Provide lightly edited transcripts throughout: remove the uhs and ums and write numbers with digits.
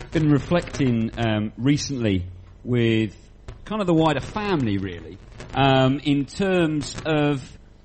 been reflecting recently with kind of the wider family, really, in terms of,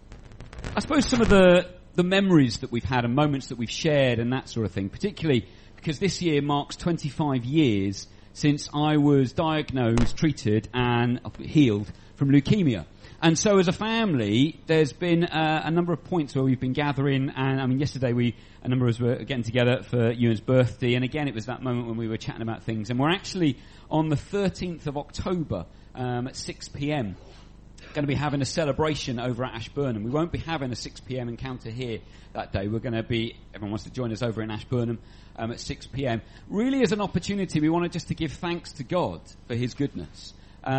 I suppose, some of the memories that we've had and moments that we've shared and that sort of thing, particularly because this year marks 25 years since I was diagnosed, treated, and healed from leukemia. And so as a family, there's been a number of points where we've been gathering, and I mean, yesterday a number of us were getting together for Ewan's birthday, and again, it was that moment when we were chatting about things. And we're actually on the 13th of October at 6 p.m. going to be having a celebration over at Ashburnham. We won't be having a 6 p.m. encounter here that day. We're going to be, everyone wants to join us over in Ashburnham at 6 p.m. Really as an opportunity, we wanted just to give thanks to God for his goodness.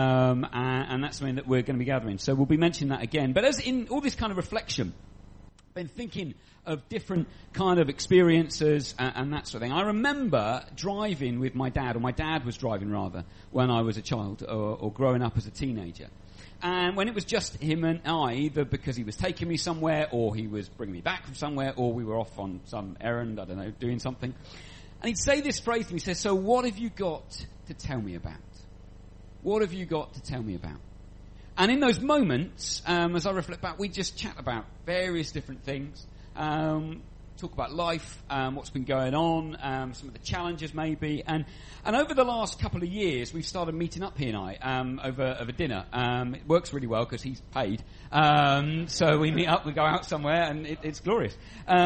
And that's something that we're going to be gathering. So we'll be mentioning that again. But as in all this kind of reflection, I've been thinking of different kind of experiences and that sort of thing. I remember driving with my dad, or my dad was driving rather, when I was a child or growing up as a teenager. And when it was just him and I, either because he was taking me somewhere or he was bringing me back from somewhere or we were off on some errand, I don't know, doing something. And he'd say this phrase to me, he says, "So what have you got to tell me about? What have you got to tell me about?" And in those moments, as I reflect back, we just chat about various different things, talk about life, what's been going on, some of the challenges maybe. And over the last couple of years, we've started meeting up, he and I, over dinner. It works really well because he's paid. So we meet up, we go out somewhere, and it's glorious.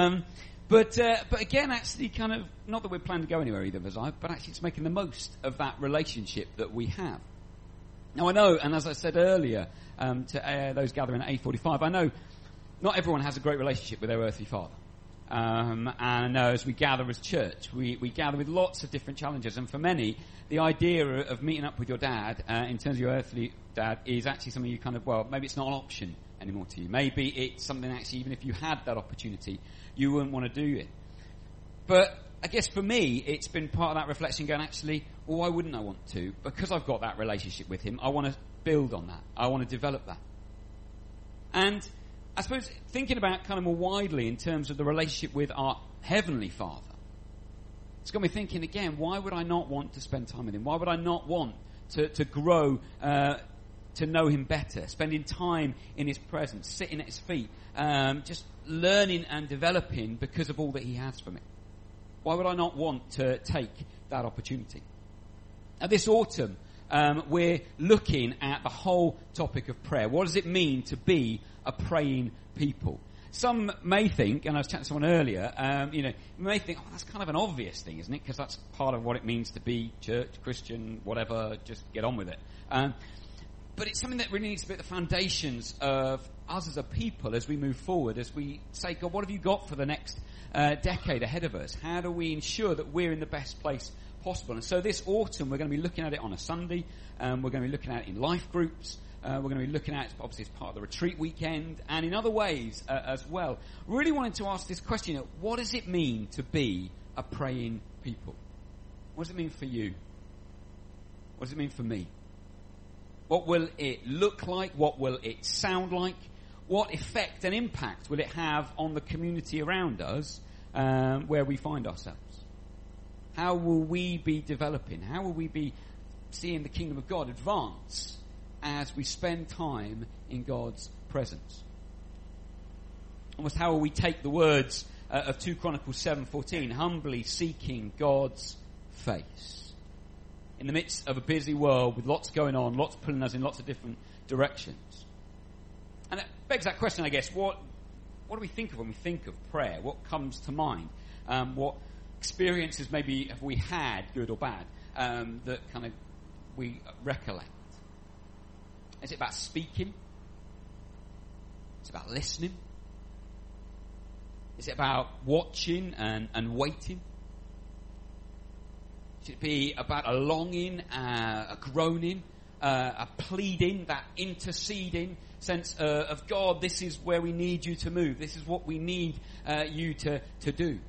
But again, actually kind of, not that we're planning to go anywhere either of us, but actually it's making the most of that relationship that we have. Now I know, and as I said earlier, to those gathering at 8:45, I know not everyone has a great relationship with their earthly father. And I know as we gather as church, we gather with lots of different challenges. And for many, the idea of meeting up with your dad, in terms of your earthly dad, is actually something you kind of, well, maybe it's not an option anymore to you. Maybe it's something actually, even if you had that opportunity, you wouldn't want to do it. But I guess for me, it's been part of that reflection going, actually, well, why wouldn't I want to? Because I've got that relationship with him, I want to build on that. I want to develop that. And I suppose thinking about kind of more widely in terms of the relationship with our Heavenly Father, it's got me thinking again, why would I not want to spend time with him? Why would I not want to grow, to know him better, spending time in his presence, sitting at his feet, just learning and developing because of all that he has for me? Why would I not want to take that opportunity? Now, this autumn, we're looking at the whole topic of prayer. What does it mean to be a praying people? Some may think, and I was chatting to someone earlier, may think, that's kind of an obvious thing, isn't it? Because that's part of what it means to be church, Christian, whatever, just get on with it. But it's something that really needs to be at the foundations of us as a people as we move forward, as we say, God, what have you got for the next decade ahead of us? How do we ensure that we're in the best place possible? And so this autumn, we're going to be looking at it on a Sunday. We're going to be looking at it in life groups. We're going to be looking at it, obviously, as part of the retreat weekend, and in other ways as well. Really wanted to ask this question, what does it mean to be a praying people? What does it mean for you? What does it mean for me? What will it look like? What will it sound like? What effect and impact will it have on the community around us where we find ourselves? How will we be developing? How will we be seeing the kingdom of God advance as we spend time in God's presence? Almost how will we take the words of 2 Chronicles 7:14, humbly seeking God's face? In the midst of a busy world with lots going on, lots pulling us in lots of different directions. And it begs that question, I guess, what do we think of when we think of prayer? What comes to mind? What experiences maybe have we had, good or bad, that kind of we recollect? Is it about speaking? Is it about listening? Is it about watching and waiting? Should it be about a longing, a groaning, a pleading, that interceding sense of God, this is where we need you to move. This is what we need you to do.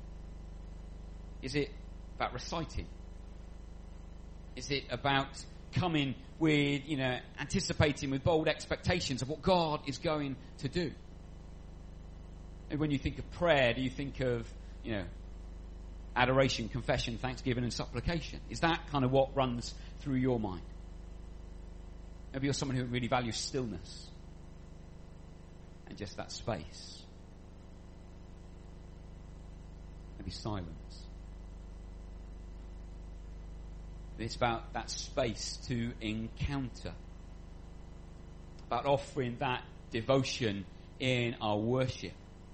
Is it about reciting? Is it about coming with, anticipating with bold expectations of what God is going to do? And when you think of prayer, do you think of, adoration, confession, thanksgiving and supplication? Is that kind of what runs through your mind? Maybe you're someone who really values stillness and just that space. Maybe silence. It's about that space to encounter. About offering that devotion in our worship.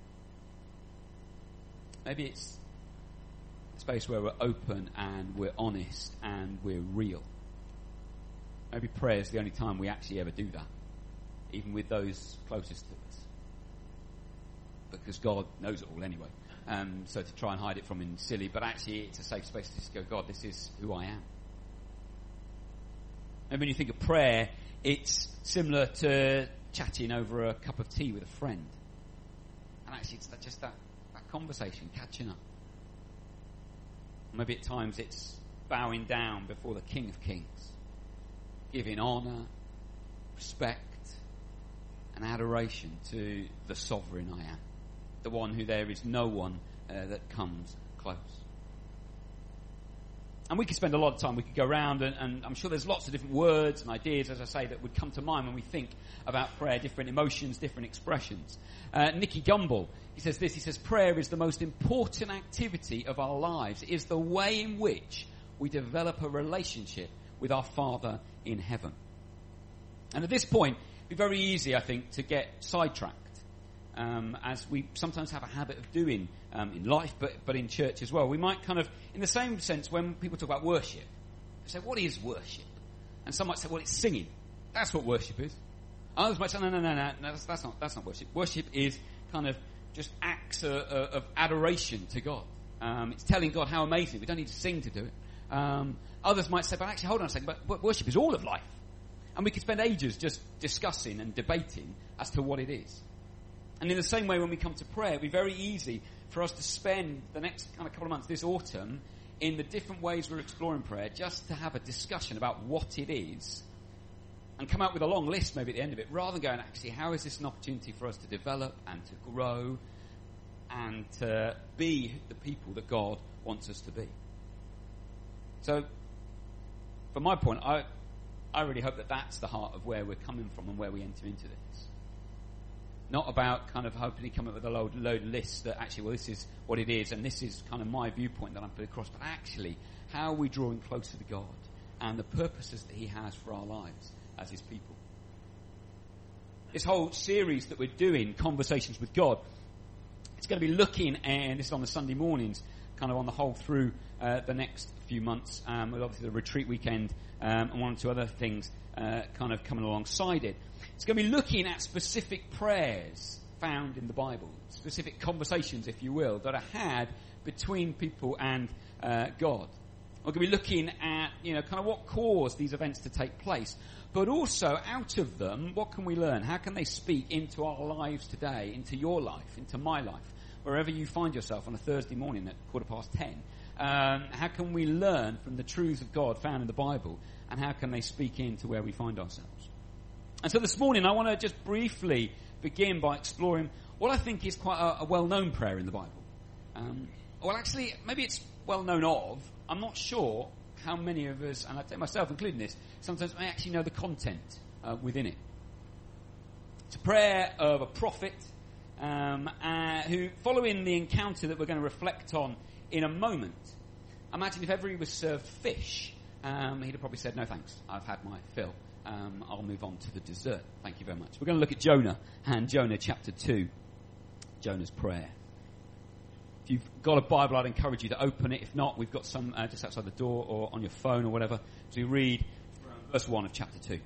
Maybe it's a space where we're open and we're honest and we're real. Maybe prayer is the only time we actually ever do that, even with those closest to us. Because God knows it all anyway. So to try and hide it from him is silly, but actually it's a safe space to just go, God, this is who I am. And when you think of prayer, it's similar to chatting over a cup of tea with a friend. And actually it's just that conversation, catching up. Maybe at times it's bowing down before the King of Kings, giving honour, respect and adoration to the sovereign I am, the one who there is no one that comes close. And we could spend a lot of time, we could go around and I'm sure there's lots of different words and ideas, as I say, that would come to mind when we think about prayer, different emotions, different expressions. Nicky Gumbel, he says this, he says, prayer is the most important activity of our lives. It is the way in which we develop a relationship with our Father in heaven. And at this point, it'd be very easy, I think, to get sidetracked. As we sometimes have a habit of doing in life, but in church as well. We might kind of, in the same sense, when people talk about worship, they say, what is worship? And some might say, well, it's singing. That's what worship is. Others might say, no, that's not worship. Worship is kind of just acts of adoration to God. It's telling God how amazing. We don't need to sing to do it. Others might say, but actually, hold on a second, but worship is all of life. And we could spend ages just discussing and debating as to what it is. And in the same way, when we come to prayer, it'd be very easy for us to spend the next kind of couple of months this autumn in the different ways we're exploring prayer, just to have a discussion about what it is and come out with a long list maybe at the end of it, rather than going, actually, how is this an opportunity for us to develop and to grow and to be the people that God wants us to be? So, from my point, I really hope that that's the heart of where we're coming from and where we enter into this. Not about kind of hoping to come up with a load of lists that actually, well, this is what it is and this is kind of my viewpoint that I'm putting across, but actually, how are we drawing closer to God and the purposes that he has for our lives as his people? This whole series that we're doing, Conversations with God, it's going to be looking, and this is on the Sunday mornings, kind of on the whole through the next few months, with obviously the retreat weekend and one or two other things kind of coming alongside it. It's going to be looking at specific prayers found in the Bible, specific conversations, if you will, that are had between people and God. We're going to be looking at, kind of what caused these events to take place, but also out of them, what can we learn? How can they speak into our lives today, into your life, into my life, wherever you find yourself on a Thursday morning at 10:15? How can we learn from the truths of God found in the Bible, and how can they speak into where we find ourselves? And so this morning I want to just briefly begin by exploring what I think is quite a well-known prayer in the Bible. Well, actually, maybe it's well-known of. I'm not sure how many of us, and I take myself including this, sometimes I actually know the content within it. It's a prayer of a prophet who, following the encounter that we're going to reflect on in a moment, imagine if ever he was served fish, he'd have probably said, no thanks, I've had my fill. I'll move on to the dessert. Thank you very much. We're going to look at Jonah and Jonah chapter 2, Jonah's prayer. If you've got a Bible, I'd encourage you to open it. If not, we've got some just outside the door or on your phone or whatever. So we read verse 1 of chapter 2.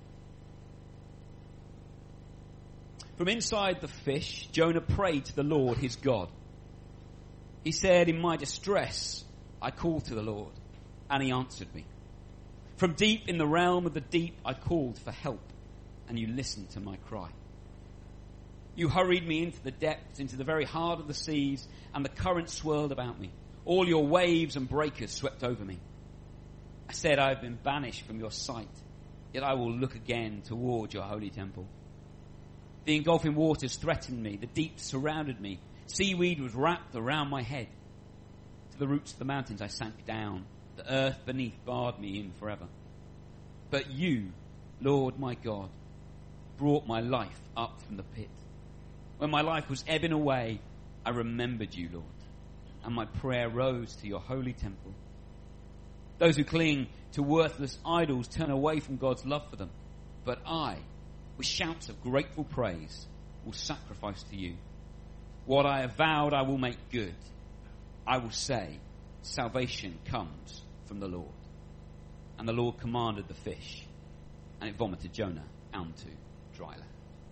From inside the fish, Jonah prayed to the Lord his God. He said, in my distress, I called to the Lord, and he answered me. From deep in the realm of the deep, I called for help, and you listened to my cry. You hurried me into the depths, into the very heart of the seas, and the current swirled about me. All your waves and breakers swept over me. I said, I have been banished from your sight, yet I will look again toward your holy temple. The engulfing waters threatened me, the deep surrounded me, seaweed was wrapped around my head. to the roots of the mountains I sank down. The earth beneath barred me in forever. But you, Lord my God, brought my life up from the pit. When my life was ebbing away, I remembered you, Lord, and my prayer rose to your holy temple. Those who cling to worthless idols turn away from God's love for them. But I, with shouts of grateful praise, will sacrifice to you. What I have vowed I will make good. I will say, salvation comes from the Lord. And the Lord commanded the fish, and it vomited Jonah onto dry land.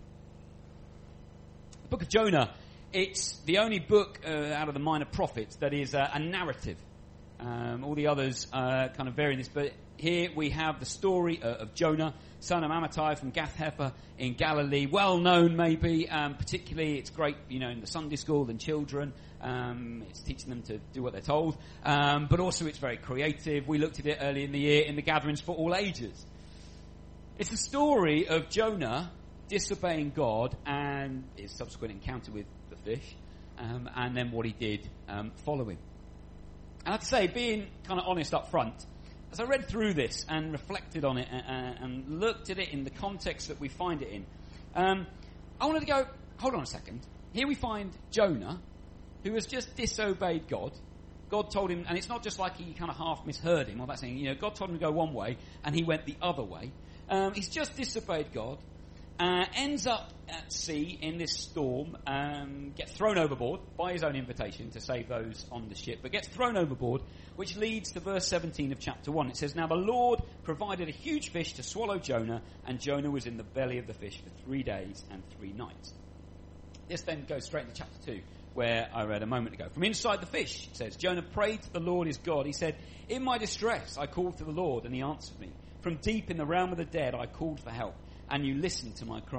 The book of Jonah, it's the only book out of the minor prophets that is a narrative. All the others kind of vary in this, but here we have the story of Jonah, son of Amittai from Gath-hepher in Galilee. Well known, maybe, particularly it's great, in the Sunday school and children. It's teaching them to do what they're told, but also it's very creative. We looked at it early in the year in the gatherings for all ages. It's the story of Jonah disobeying God and his subsequent encounter with the fish, and then what he did following. And I'd say, being kind of honest up front, as I read through this and reflected on it and looked at it in the context that we find it in, I wanted to go, hold on a second. Here we find Jonah, who has just disobeyed God. God told him, and it's not just like he kind of half misheard him or that thing. God told him to go one way, and he went the other way. He's just disobeyed God. Ends up at sea in this storm, gets thrown overboard by his own invitation to save those on the ship, but gets thrown overboard, which leads to verse 17 of chapter 1. It says, Now the Lord provided a huge fish to swallow Jonah, and Jonah was in the belly of the fish for 3 days and 3 nights. This then goes straight into chapter 2, where I read a moment ago. From inside the fish, it says, Jonah prayed to the Lord his God. He said, In my distress I called to the Lord, and he answered me. From deep in the realm of the dead I called for help, and you listened to my cry.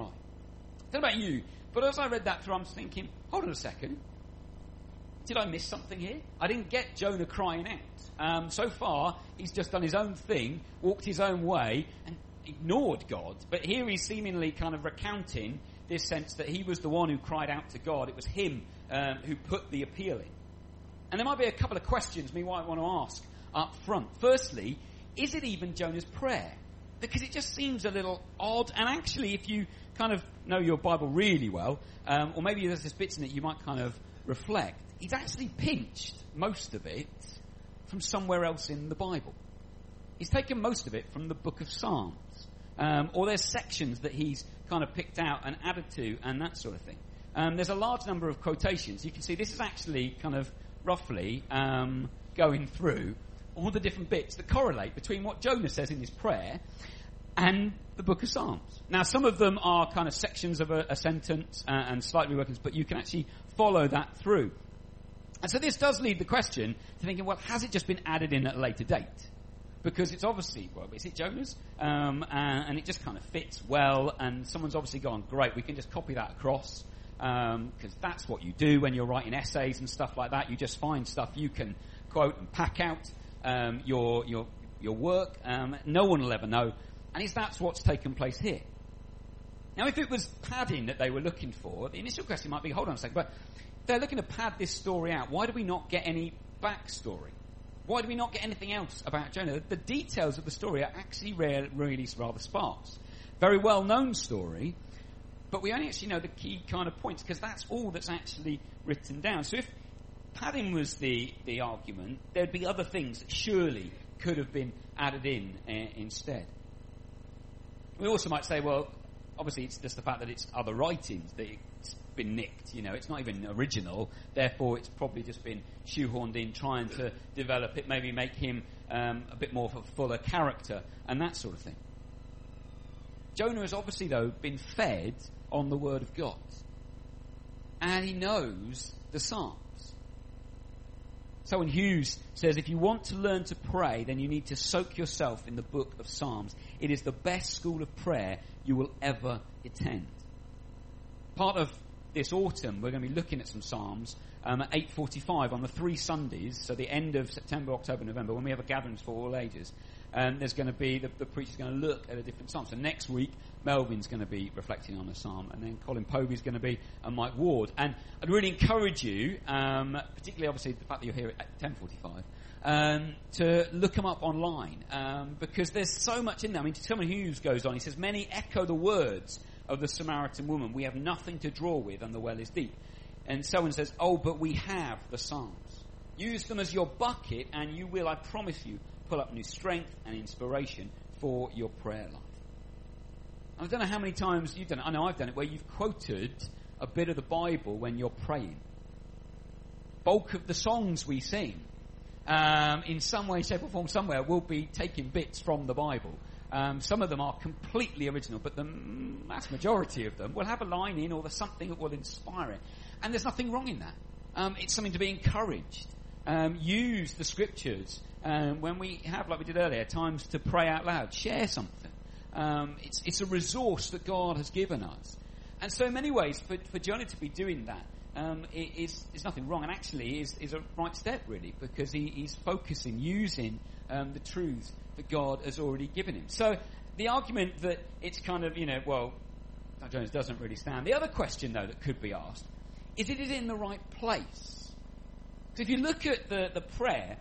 I don't know about you, but as I read that through, I'm thinking, hold on a second. Did I miss something here? I didn't get Jonah crying out. So far, he's just done his own thing, walked his own way, and ignored God. But here he's seemingly kind of recounting this sense that he was the one who cried out to God. It was him who put the appeal in. And there might be a couple of questions we might want to ask up front. Firstly, is it even Jonah's prayer? Because it just seems a little odd. And actually, if you kind of know your Bible really well, or maybe there's this bits in it you might kind of reflect, he's actually pinched most of it from somewhere else in the Bible. He's taken most of it from the book of Psalms. Or there's sections that he's kind of picked out and added to and that sort of thing. There's a large number of quotations. You can see this is actually kind of roughly going through all the different bits that correlate between what Jonah says in his prayer and the book of Psalms. Now, some of them are kind of sections of a sentence and slightly workings, but you can actually follow that through. And so this does lead the question to thinking, well, has it just been added in at a later date? Because it's obviously, well, is it Jonah's? And it just kind of fits well, and someone's obviously gone, great, we can just copy that across, because that's what you do when you're writing essays and stuff like that. You just find stuff you can quote and pack out your work. No one will ever know. And that's what's taken place here. Now, if it was padding that they were looking for, the initial question might be, hold on a second, but if they're looking to pad this story out, why do we not get any backstory? Why do we not get anything else about Jonah? The details of the story are actually really rather sparse. Very well-known story, but we only actually know the key kind of points, because that's all that's actually written down. So if padding was the argument, there'd be other things that surely could have been added in instead. We also might say, well, obviously it's just the fact that it's other writings that it's been nicked. It's not even original. Therefore, it's probably just been shoehorned in, trying to develop it, maybe make him a bit more of a fuller character and that sort of thing. Jonah has obviously, though, been fed on the Word of God. And he knows the Psalms. Selwyn Hughes says, if you want to learn to pray, then you need to soak yourself in the book of Psalms. It is the best school of prayer you will ever attend. Part of this autumn, we're going to be looking at some Psalms at 8:45 on the 3 Sundays, so the end of September, October, November, when we have a gatherings for all ages. There's going to be, the preacher's going to look at a different psalm. So next week, Melvin's going to be reflecting on a psalm, and then Colin Povey's going to be, and Mike Ward. And I'd really encourage you, particularly obviously the fact that you're here at 10:45, to look them up online, because there's so much in there. I mean, Tillman Hughes goes on, he says, many echo the words of the Samaritan woman, we have nothing to draw with and the well is deep. And someone says, oh, but we have the Psalms. Use them as your bucket and you will, I promise you, pull up new strength and inspiration for your prayer life. I don't know how many times you've done it. I know I've done it, where you've quoted a bit of the Bible when you're praying. Bulk of the songs we sing, in some way, shape or form, somewhere, will be taking bits from the Bible. Some of them are completely original, but the vast majority of them will have a line in, or there's something that will inspire it. And there's nothing wrong in that. It's something to be encouraged. Use the scriptures when we have, like we did earlier, times to pray out loud. Share something. It's a resource that God has given us. And so in many ways, for Jonah to be doing that, is nothing wrong, and actually is a right step, really, because he's focusing, using the truths that God has already given him. So the argument that it's kind of, well, Jonah doesn't really stand. The other question, though, that could be asked is it in the right place? So if you look at the prayer,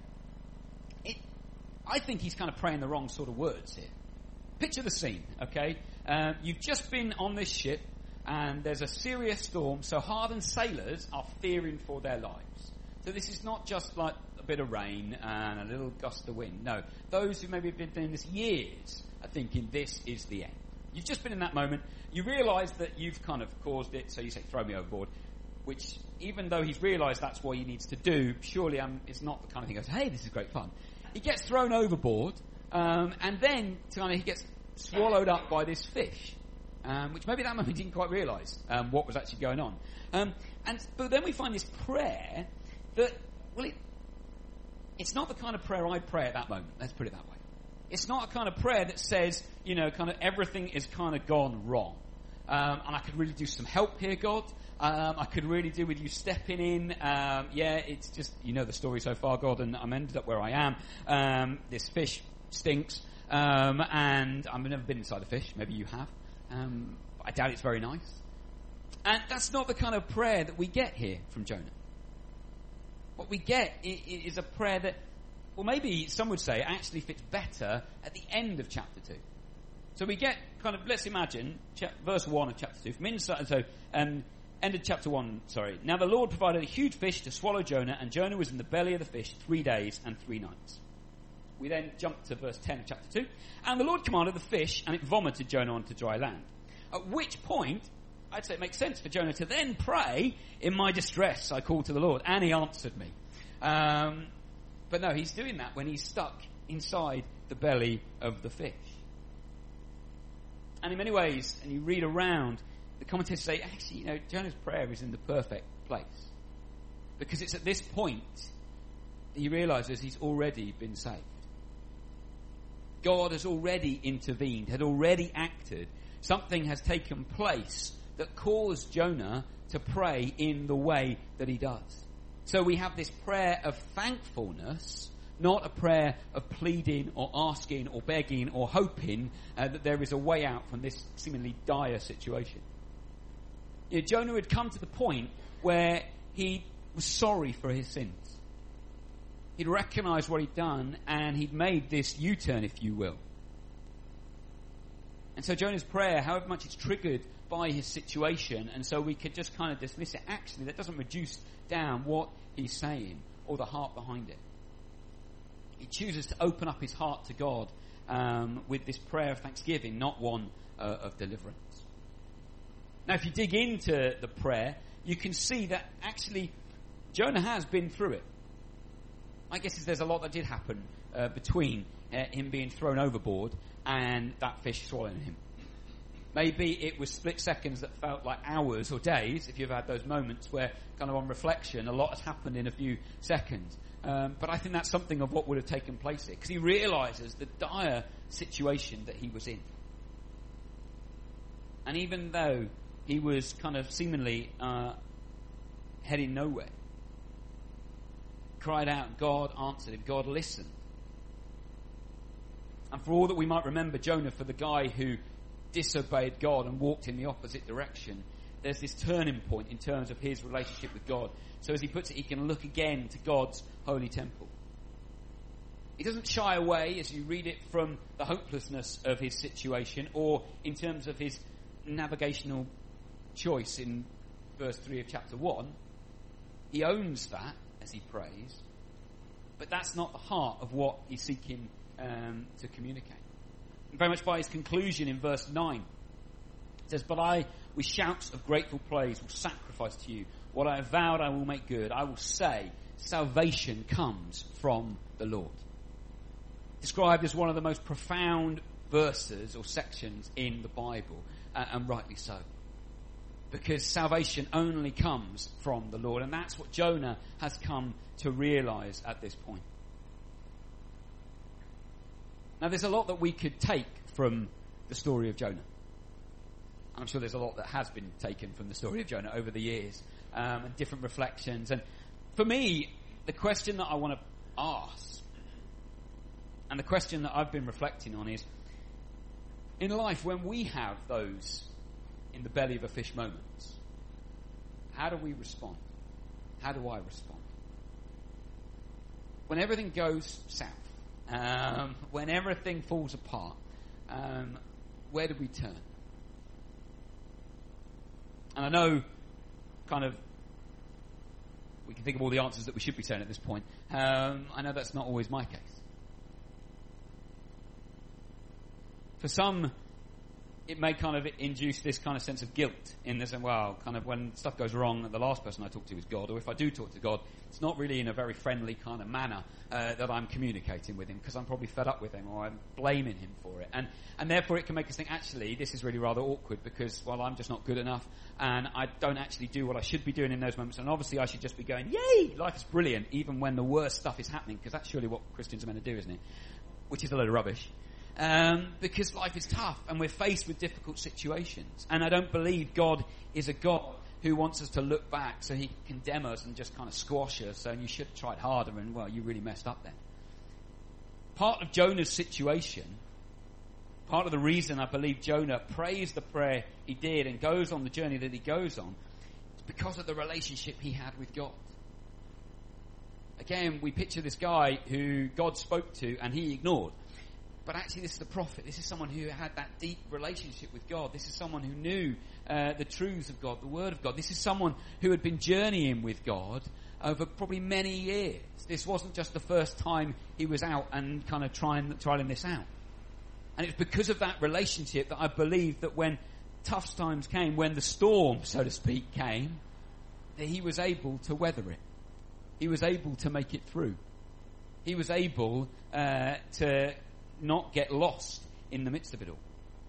I think he's kind of praying the wrong sort of words here. Picture the scene, okay? You've just been on this ship, and there's a serious storm, so hardened sailors are fearing for their lives. So this is not just like a bit of rain and a little gust of wind. No, those who maybe have been doing this years are thinking this is the end. You've just been in that moment. You realise that you've kind of caused it, so you say, throw me overboard. Which, even though he's realised that's what he needs to do, surely it's not the kind of thing that goes, hey, this is great fun. He gets thrown overboard, and then he gets swallowed up by this fish. Which maybe at that moment he didn't quite realise what was actually going on. But then we find this prayer that, well, it's not the kind of prayer I'd pray at that moment. Let's put it that way. It's not a kind of prayer that says, kind of everything is kind of gone wrong. And I could really do some help here, God. I could really do with you stepping in. It's just, the story so far, God, and I'm ended up where I am. This fish stinks. And I've never been inside a fish. Maybe you have. I doubt it's very nice. And that's not the kind of prayer that we get here from Jonah. What we get is a prayer that, well, maybe some would say actually fits better at the end of chapter 2. So we get let's imagine verse 1 of chapter 2. From inside, end of chapter 1, sorry. Now the Lord provided a huge fish to swallow Jonah, and Jonah was in the belly of the fish 3 days and 3 nights. We then jump to verse 10 of chapter 2. And the Lord commanded the fish, and it vomited Jonah onto dry land. At which point, I'd say it makes sense for Jonah to then pray, in my distress I called to the Lord, and he answered me. But no, he's doing that when he's stuck inside the belly of the fish. And in many ways, and you read around, the commentators say, actually, Jonah's prayer is in the perfect place. Because it's at this point that he realises he's already been saved. God has already intervened, had already acted. Something has taken place that caused Jonah to pray in the way that he does. So we have this prayer of thankfulness, not a prayer of pleading or asking or begging or hoping that there is a way out from this seemingly dire situation. Jonah had come to the point where he was sorry for his sins. He'd recognised what he'd done, and he'd made this U-turn, if you will. And so Jonah's prayer, however much it's triggered by his situation, and so we could just kind of dismiss it, actually that doesn't reduce down what he's saying or the heart behind it. He chooses to open up his heart to God with this prayer of thanksgiving, not one of deliverance. Now, if you dig into the prayer, you can see that actually Jonah has been through it. My guess is there's a lot that did happen between him being thrown overboard and that fish swallowing him. Maybe it was split seconds that felt like hours or days, if you've had those moments where, kind of on reflection, a lot has happened in a few seconds. But I think that's something of what would have taken place here, because he realises the dire situation that he was in. And even though He was kind of seemingly heading nowhere. Cried out, God answered him, God listened. And for all that we might remember Jonah for the guy who disobeyed God and walked in the opposite direction, there's this turning point in terms of his relationship with God. So as he puts it, he can look again to God's holy temple. He doesn't shy away as you read it from the hopelessness of his situation or in terms of his navigational choice in verse 3 of chapter 1. He owns that as he prays, but that's not the heart of what he's seeking to communicate. And very much by his conclusion in verse 9, it says, But I, with shouts of grateful praise, will sacrifice to you. What I have vowed I will make good. I will say, salvation comes from the Lord. Described as one of the most profound verses or sections in the Bible, and rightly so. Because salvation only comes from the Lord, and that's what Jonah has come to realise at this point. Now there's a lot that we could take from the story of Jonah. I'm sure there's a lot that has been taken from the story of Jonah over the years, and different reflections. And for me, the question that I want to ask, and the question that I've been reflecting on is, in life when we have those in the belly of a fish moments, how do we respond? How do I respond? When everything goes south, when everything falls apart, where do we turn? And I know we can think of all the answers that we should be saying at this point. I know that's not always my case. For some, it may kind of induce this kind of sense of guilt in this, and well, kind of when stuff goes wrong, the last person I talk to is God, or if I do talk to God, it's not really in a very friendly kind of manner that I'm communicating with him, because I'm probably fed up with him, or I'm blaming him for it. And therefore it can make us think, actually, this is really rather awkward, because, well, I'm just not good enough, and I don't actually do what I should be doing in those moments, and obviously I should just be going, yay, life is brilliant, even when the worst stuff is happening, because that's surely what Christians are meant to do, isn't it? Which is a load of rubbish. Because life is tough and we're faced with difficult situations. And I don't believe God is a God who wants us to look back so he can condemn us and just kind of squash us, and you should have tried harder, and well, you really messed up then. Part of Jonah's situation, part of the reason I believe Jonah prays the prayer he did and goes on the journey that he goes on, is because of the relationship he had with God. Again, we picture this guy who God spoke to and he ignored. But actually this is the prophet. This is someone who had that deep relationship with God. This is someone who knew the truths of God, the Word of God. This is someone who had been journeying with God over probably many years. This wasn't just the first time he was out and kind of trialing this out. And it's because of that relationship that I believe that when tough times came, when the storm, so to speak, came, that he was able to weather it. He was able to make it through. He was able to not get lost in the midst of it all.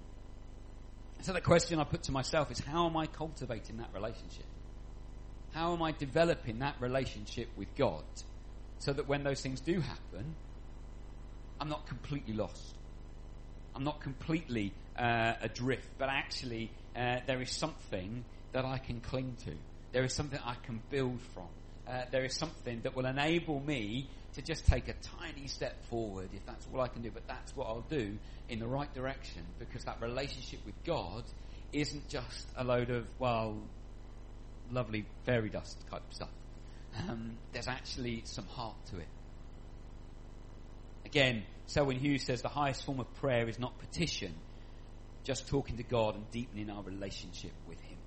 So the question I put to myself is, how am I cultivating that relationship? How am I developing that relationship with God so that when those things do happen, I'm not completely lost. I'm not completely adrift, but actually there is something that I can cling to. There is something I can build from. There is something that will enable me to just take a tiny step forward, if that's all I can do, but that's what I'll do in the right direction, because that relationship with God isn't just a load of, well, lovely fairy dust type stuff. There's actually some heart to it. Again, Selwyn Hughes says the highest form of prayer is not petition, just talking to God and deepening our relationship with him.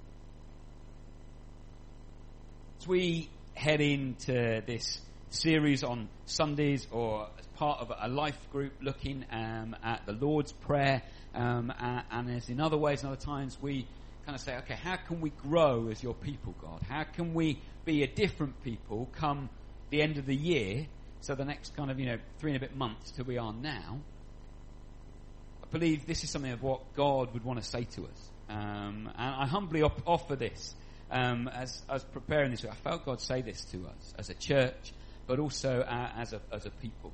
As we head into this series on Sundays, or as part of a life group looking at the Lord's Prayer, and as in other ways and other times we kind of say, okay, how can we grow as your people, God? How can we be a different people come the end of the year, so the next kind of 3 and a bit months till we are now? I believe this is something of what God would want to say to us, and I humbly offer this. As I was preparing this, I felt God say this to us as a church, but also as a people.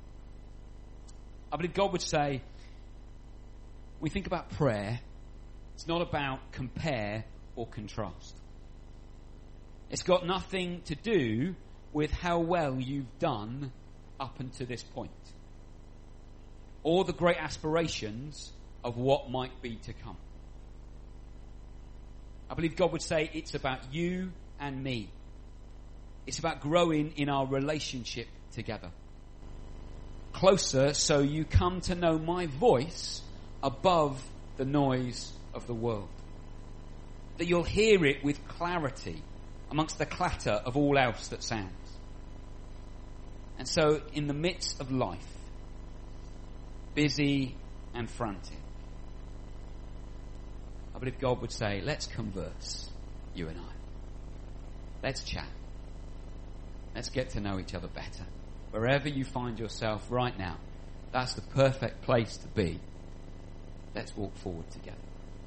I believe God would say, we think about prayer, It's not about compare or contrast. It's got nothing to do with how well you've done up until this point, or the great aspirations of what might be to come. I believe God would say it's about you and me. It's about growing in our relationship together. Closer, so you come to know my voice above the noise of the world. That you'll hear it with clarity amongst the clatter of all else that sounds. And so, in the midst of life, busy and frantic, I believe God would say, let's converse, you and I. Let's chat. Let's get to know each other better. Wherever you find yourself right now, that's the perfect place to be. Let's walk forward together.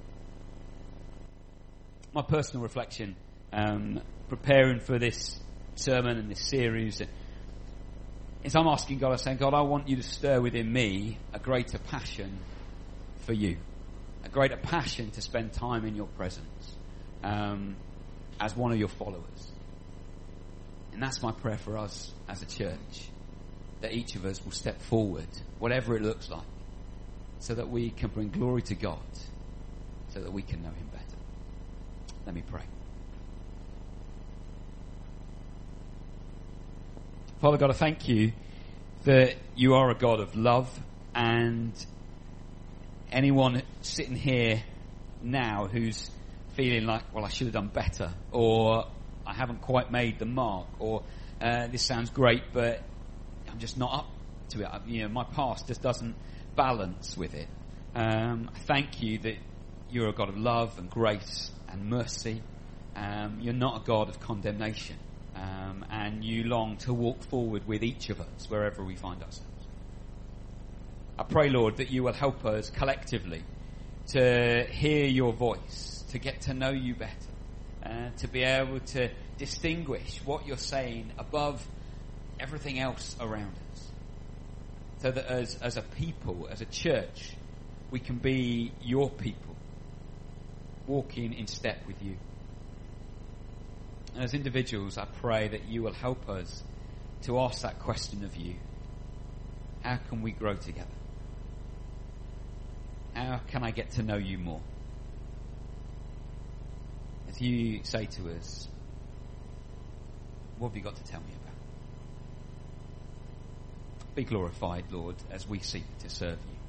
My personal reflection, preparing for this sermon and this series, is I'm asking God, I'm saying, God, I want you to stir within me a greater passion for you. A greater passion to spend time in your presence as one of your followers. And that's my prayer for us as a church, that each of us will step forward, whatever it looks like, so that we can bring glory to God, so that we can know him better. Let me pray. Father God, I thank you that you are a God of love, and anyone sitting here now who's feeling like, well, I should have done better, or I haven't quite made the mark, or this sounds great, but I'm just not up to it. You know, my past just doesn't balance with it. I thank you that you're a God of love and grace and mercy. You're not a God of condemnation. And you long to walk forward with each of us wherever we find ourselves. I pray, Lord, that you will help us collectively to hear your voice, to get to know you better, to be able to distinguish what you're saying above everything else around us, so that as a people, as a church, we can be your people, walking in step with you. And as individuals, I pray that you will help us to ask that question of you. How can we grow together? How can I get to know you more? As you say to us, what have you got to tell me about? Be glorified, Lord, as we seek to serve you.